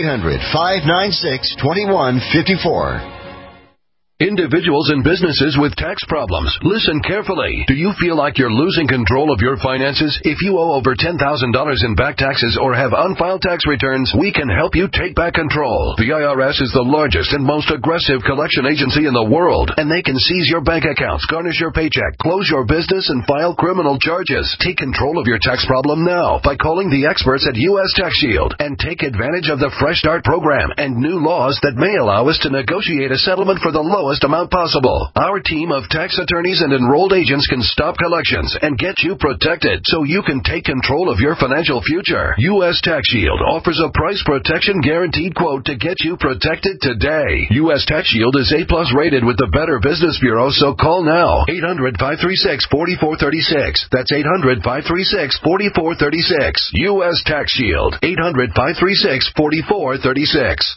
800-596-2154. Individuals and businesses with tax problems, listen carefully. Do you feel like you're losing control of your finances? If you owe over $10,000 in back taxes or have unfiled tax returns, we can help you take back control. The IRS is the largest and most aggressive collection agency in the world, and they can seize your bank accounts, garnish your paycheck, close your business, and file criminal charges. Take control of your tax problem now by calling the experts at U.S. Tax Shield and take advantage of the Fresh Start program and new laws that may allow us to negotiate a settlement for the lowest amount possible. Our team of tax attorneys and enrolled agents can stop collections and get you protected so you can take control of your financial future. U.S. Tax Shield offers a price protection guaranteed quote to get you protected today. U.S. Tax Shield is A+ rated with the Better Business Bureau, so call now. 800-536-4436. That's 800-536-4436. U.S. Tax Shield. 800-536-4436.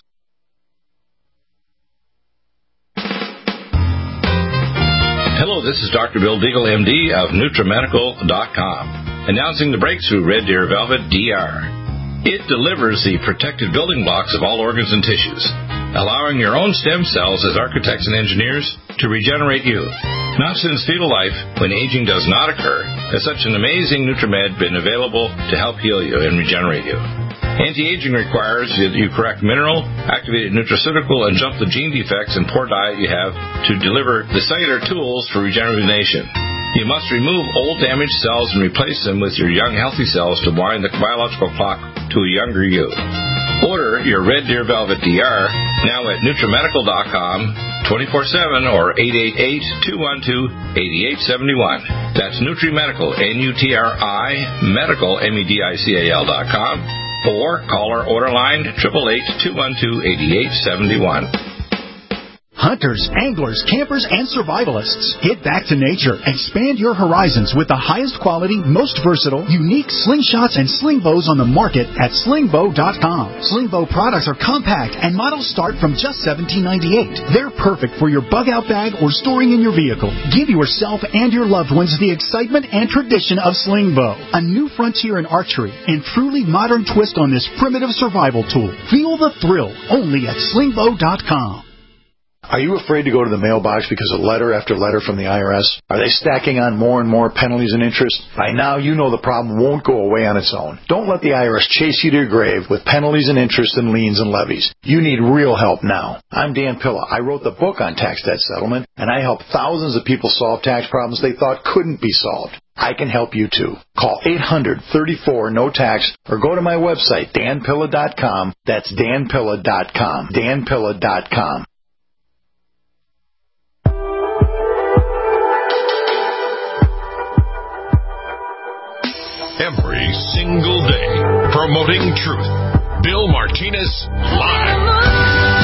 Hello, this is Dr. Bill Deagle, MD of NutriMedical.com. Announcing the breakthrough Red Deer Velvet DR. It delivers the protected building blocks of all organs and tissues, allowing your own stem cells as architects and engineers to regenerate you. Not since fetal life, when aging does not occur, has such an amazing NutriMed been available to help heal you and regenerate you. Anti-aging requires that you correct mineral, activated nutraceutical, and jump the gene defects and poor diet you have to deliver the cellular tools for regeneration. You must remove old damaged cells and replace them with your young healthy cells to wind the biological clock to a younger you. Order your Red Deer Velvet DR now at NutriMedical.com 24/7 or 888-212-8871. That's NutriMedical, N-U-T-R-I, Medical, MEDICAL.com, or call our order line 888-212-8871. Hunters, anglers, campers, and survivalists. Get back to nature. Expand your horizons with the highest quality, most versatile, unique slingshots and sling bows on the market at slingbow.com. Slingbow products are compact and models start from just $17.98. They're perfect for your bug-out bag or storing in your vehicle. Give yourself and your loved ones the excitement and tradition of Slingbow, a new frontier in archery and truly modern twist on this primitive survival tool. Feel the thrill only at slingbow.com. Are you afraid to go to the mailbox because of letter after letter from the IRS? Are they stacking on more and more penalties and interest? By now, you know the problem won't go away on its own. Don't let the IRS chase you to your grave with penalties and interest and liens and levies. You need real help now. I'm Dan Pilla. I wrote the book on tax debt settlement, and I help thousands of people solve tax problems they thought couldn't be solved. I can help you too. Call 800-34-NO-TAX or go to my website, danpilla.com. That's danpilla.com. danpilla.com. Every single day, promoting truth. Bill Martinez Live.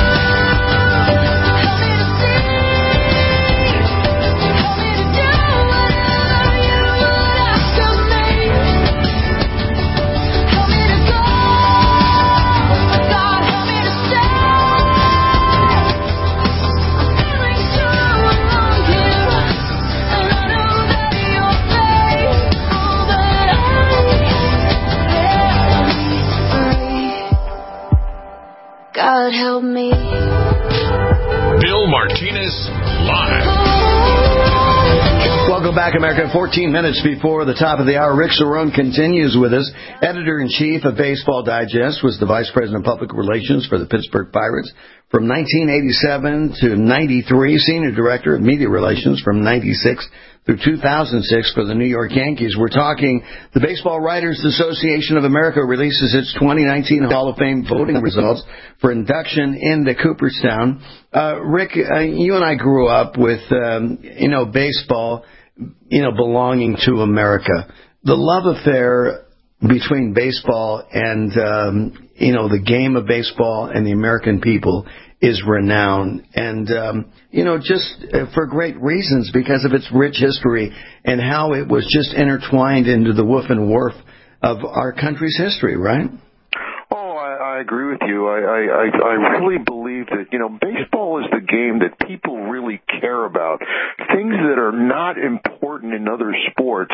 God help me. Bill Martinez Live. Welcome back, America. 14 minutes before the top of the hour. Rick Cerone continues with us. Editor-in-chief of Baseball Digest, was the vice president of public relations for the Pittsburgh Pirates from 1987 to 93, senior director of media relations from 96 through 2006 for the New York Yankees. We're talking the Baseball Writers Association of America releases its 2019 Hall of Fame voting results for induction into Cooperstown. Rick, you and I grew up with, baseball, belonging to America. The love affair between baseball and, the game of baseball and the American people is renowned. And, just for great reasons, because of its rich history and how it was just intertwined into the woof and woof of our country's history, right? Oh, I agree with you. I really believe that, baseball is the game that people really care about. Things that are not important in other sports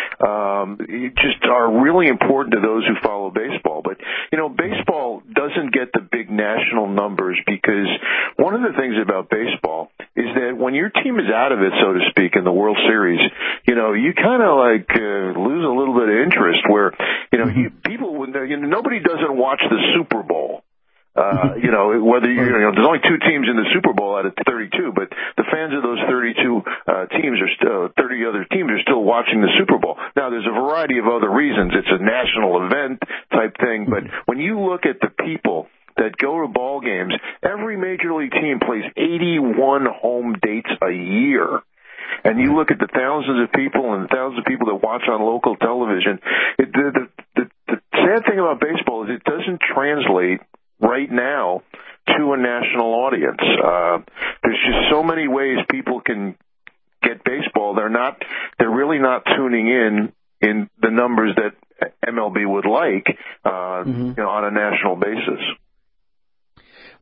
just are really important to those who follow baseball. But, baseball doesn't get the big national numbers because one of the things about baseball is that when your team is out of it, so to speak, in the World Series, you kind of lose a little bit of interest where, nobody doesn't watch the Super Bowl. Whether there's only two teams in the Super Bowl out of 32, but the fans of those 32 teams are still 30 other teams are still watching the Super Bowl. Now, there's a variety of other reasons. It's a national event type thing, but when you look at the people that go to ball games, every major league team plays 81 home dates a year. And you look at the thousands of people and thousands of people that watch on local television. The sad thing about baseball is it doesn't translate right now to a national audience. There's just so many ways people can get baseball. They're really not tuning in the numbers that MLB would like, on a national basis.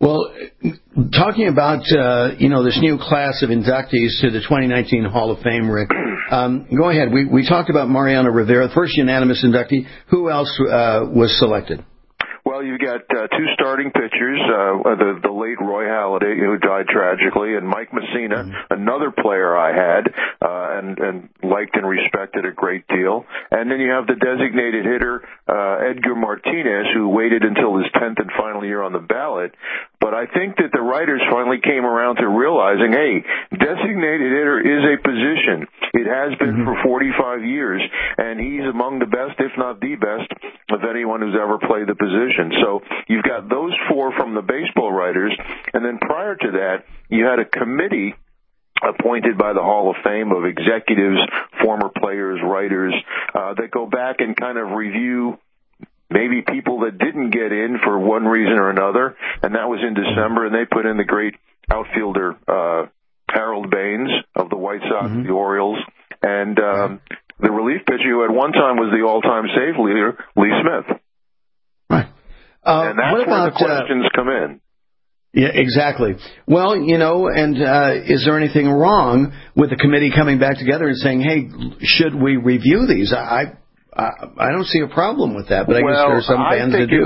Well, talking about, this new class of inductees to the 2019 Hall of Fame, Rick, go ahead. We talked about Mariano Rivera, the first unanimous inductee. Who else was selected? Well, you've got two starting pitchers, the late Roy Halladay, who died tragically, and Mike Messina, another player I had and liked and respected a great deal. And then you have the designated hitter, Edgar Martinez, who waited until his 10th and final year on the ballot. But I think that the writers finally came around to realizing, hey, designated hitter is a position. It has been for 45 years, and he's among the best, if not the best, of anyone who's ever played the position. So you've got those four from the baseball writers, and then prior to that, you had a committee appointed by the Hall of Fame of executives, former players, writers, that go back and kind of review maybe people that didn't get in for one reason or another, and that was in December, and they put in the great outfielder Harold Baines of the White Sox, the Orioles, and the relief pitcher who at one time was the all-time save leader, Lee Smith. Right. And that's where the questions come in. Yeah, exactly. Well, and is there anything wrong with the committee coming back together and saying, hey, should we review these? I don't see a problem with that, but I guess there are some fans that do.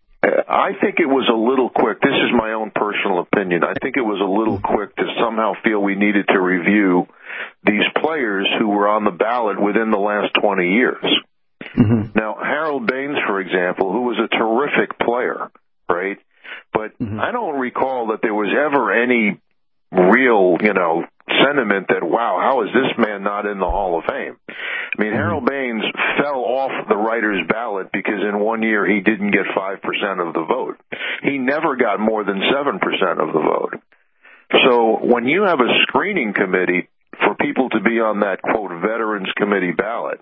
I think it was a little quick. This is my own personal opinion. I think it was a little quick to somehow feel we needed to review these players who were on the ballot within the last 20 years. Now, Harold Baines, for example, who was a terrific player, right? But I don't recall that there was ever any real, sentiment that, wow, how is this man not in the Hall of Fame? I mean, Harold Baines fell off the writer's ballot because in 1 year he didn't get 5% of the vote. He never got more than 7% of the vote. So when you have a screening committee for people to be on that, quote, Veterans Committee ballot,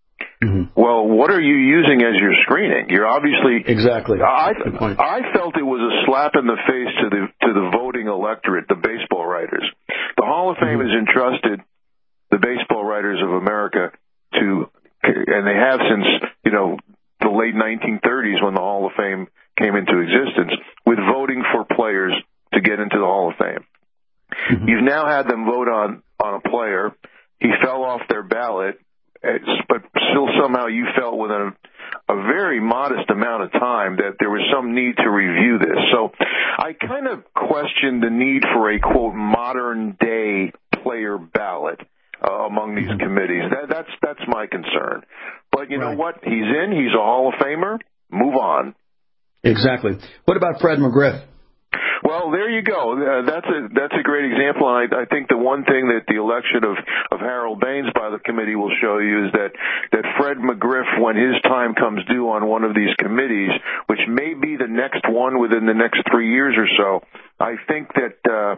well, what are you using as your screening? You're obviously exactly. I felt it was a slap in the face to the voting electorate, the baseball writers. The Hall of Fame has entrusted the baseball writers of America to, and they have since the late 1930s when the Hall of Fame came into existence, with voting for players to get into the Hall of Fame. You've now had them vote on a player. He fell off their ballot. But still somehow you felt within a very modest amount of time that there was some need to review this. So I kind of questioned the need for a, quote, modern-day player ballot among these committees. That's my concern. But you know what? He's in. He's a Hall of Famer. Move on. Exactly. What about Fred McGriff? Well, there you go. That's a great example. And I think the one thing that the election of Harold Baines by the committee will show you is that Fred McGriff, when his time comes due on one of these committees, which may be the next one within the next 3 years or so, I think that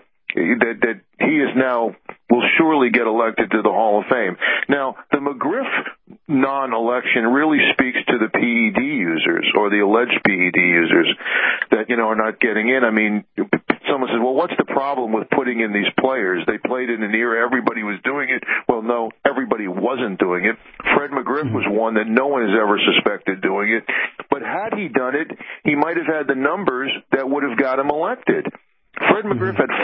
he is now will surely get elected to the Hall of Fame. Now, the McGriff non-election really speaks to the PED users or the alleged PED users that, are not getting in. I mean, someone says, well, what's the problem with putting in these players? They played in an era everybody was doing it. Well, no, everybody wasn't doing it. Fred McGriff was one that no one has ever suspected doing it. But had he done it, he might have had the numbers that would have got him elected. Fred McGriff had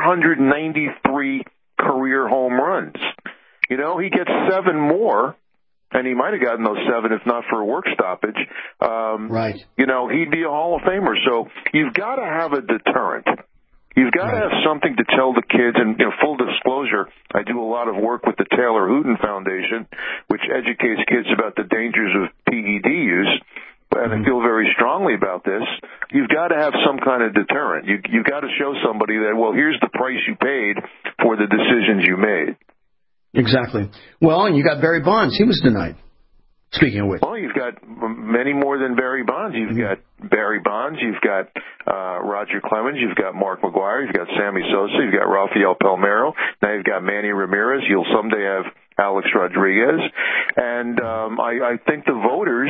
493 career home runs. He gets 7 more, and he might have gotten those 7 if not for a work stoppage. Right. He'd be a Hall of Famer. So you've got to have a deterrent. You've got to have something to tell the kids. And full disclosure, I do a lot of work with the Taylor Hooten Foundation, which educates kids about the dangers of PED use. And I feel very strongly about this. You've got to have some kind of deterrent. You've got to show somebody that, well, here's the price you paid for the decisions you made. Exactly. Well, and you got Barry Bonds. He was denied. Speaking of which. Well, you've got many more than Barry Bonds. You've got Barry Bonds. You've got Roger Clemens. You've got Mark McGwire. You've got Sammy Sosa. You've got Rafael Palmeiro. Now you've got Manny Ramirez. You'll someday have Alex Rodriguez. And I think the voters,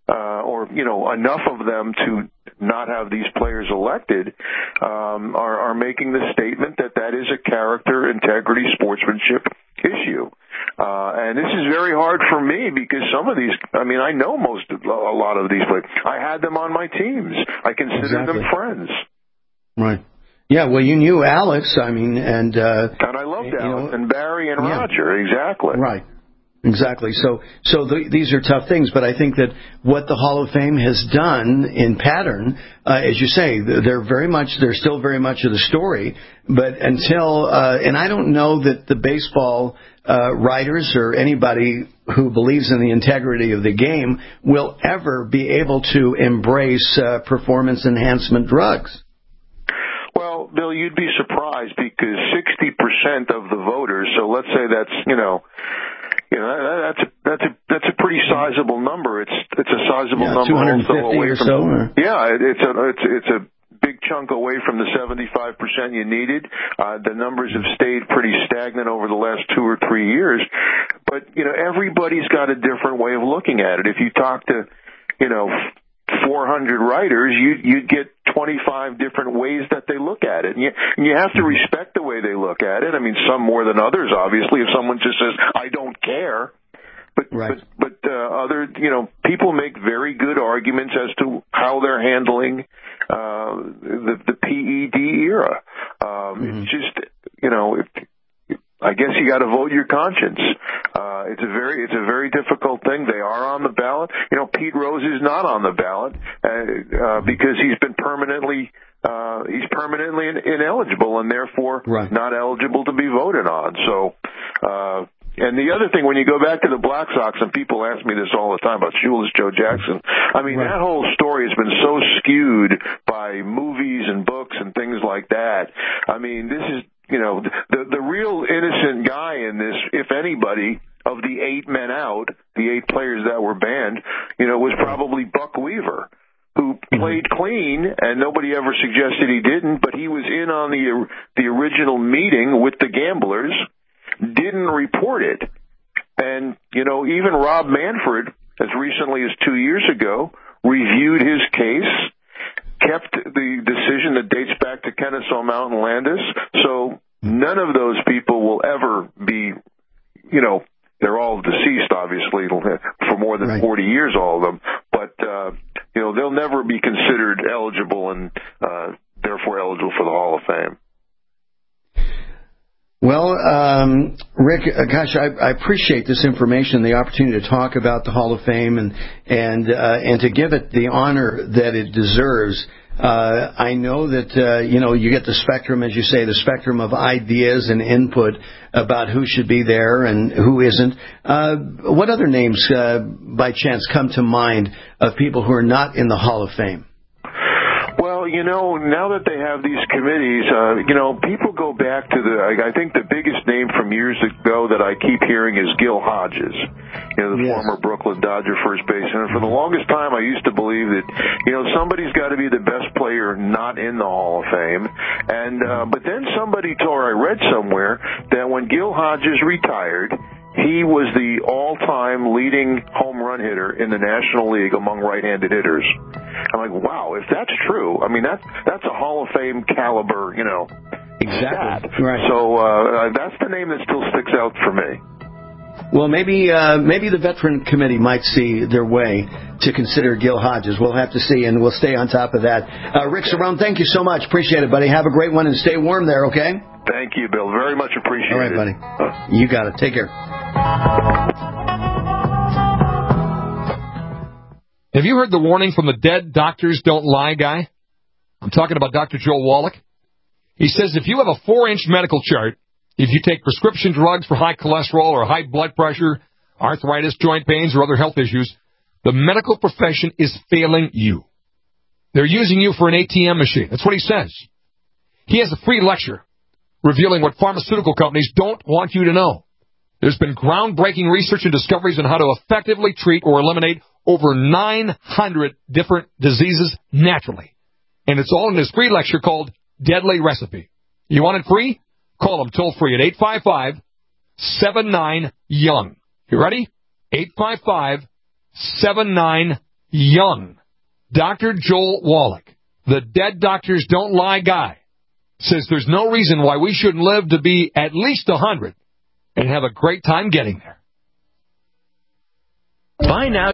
enough of them to not have these players elected, are making the statement that is a character, integrity, sportsmanship issue. And this is very hard for me because some of these, I know a lot of these, but I had them on my teams. I consider them friends. Right. Yeah, well, you knew Alex, I mean, and I loved Alex and Barry and Roger, exactly. Right. Exactly. So these are tough things, but I think that what the Hall of Fame has done in pattern, as you say, they're still very much of the story, but until, and I don't know that the baseball writers or anybody who believes in the integrity of the game will ever be able to embrace performance enhancement drugs. Well, Bill, you'd be surprised because 60% of the voters, so let's say that's a pretty sizable number. It's a sizable number 250 also away or from, so. Or? Yeah, it's a big chunk away from the 75% you needed. The numbers have stayed pretty stagnant over the last 2 or 3 years. But, everybody's got a different way of looking at it. If you talk to, 400 writers, you'd get 25 different ways that they look at it. And you have to respect the way they look at it. I mean, some more than others, obviously. If someone just says, I don't care. But other, people make very good arguments as to how they're handling the PED era. It's just, I guess you got to vote your conscience. It's a very difficult thing. They are on the ballot. Pete Rose is not on the ballot because he's been permanently ineligible and therefore not eligible to be voted on. So. And the other thing, when you go back to the Black Sox, and people ask me this all the time about Shoeless Joe Jackson, I mean, that whole story has been so skewed by movies and books and things like that. I mean, this is, the real innocent guy in this, if anybody, of the 8 men out, the 8 players that were banned, was probably Buck Weaver, who played clean, and nobody ever suggested he didn't, but he was in on the original meeting with the gamblers, didn't report it. And, even Rob Manfred, as recently as 2 years ago, reviewed his case, kept the decision that dates back to Kennesaw Mountain Landis. So none of those people will ever be, they're all deceased, obviously, for more than 40 years, all of them. But, they'll never be considered eligible and therefore eligible for the Hall of Fame. Well, Rick, gosh, I appreciate this information, the opportunity to talk about the Hall of Fame and to give it the honor that it deserves. I know that, you get the spectrum, as you say, the spectrum of ideas and input about who should be there and who isn't. What other names, by chance, come to mind of people who are not in the Hall of Fame? Well, now that they have these committees, people go back to I think the biggest name from years ago that I keep hearing is Gil Hodges, the former Brooklyn Dodger first baseman. And for the longest time, I used to believe that, somebody's got to be the best player not in the Hall of Fame. And, but then I read somewhere that when Gil Hodges retired, he was the all-time leading home run hitter in the National League among right-handed hitters. I'm like, wow, if that's true, I mean, that's a Hall of Fame caliber, Exactly. stat. Right. So that's the name that still sticks out for me. Well, maybe the Veteran Committee might see their way to consider Gil Hodges. We'll have to see, and we'll stay on top of that. Rick Cerrone, thank you so much. Appreciate it, buddy. Have a great one, and stay warm there, okay? Thank you, Bill. Very much appreciated. All right, buddy. You got it. Take care. Have you heard the warning from the dead doctors don't lie guy? I'm talking about Dr. Joel Wallach. He says if you have a 4-inch medical chart, if you take prescription drugs for high cholesterol or high blood pressure, arthritis, joint pains, or other health issues, the medical profession is failing you. They're using you for an ATM machine. That's what he says. He has a free lecture revealing what pharmaceutical companies don't want you to know. There's been groundbreaking research and discoveries on how to effectively treat or eliminate over 900 different diseases naturally. And it's all in this free lecture called Deadly Recipe. You want it free? Call them toll-free at 855-79-YOUNG. You ready? 855-79-YOUNG. Dr. Joel Wallach, the Dead Doctors Don't Lie guy, says there's no reason why we shouldn't live to be at least 100 and have a great time getting there. Buy now.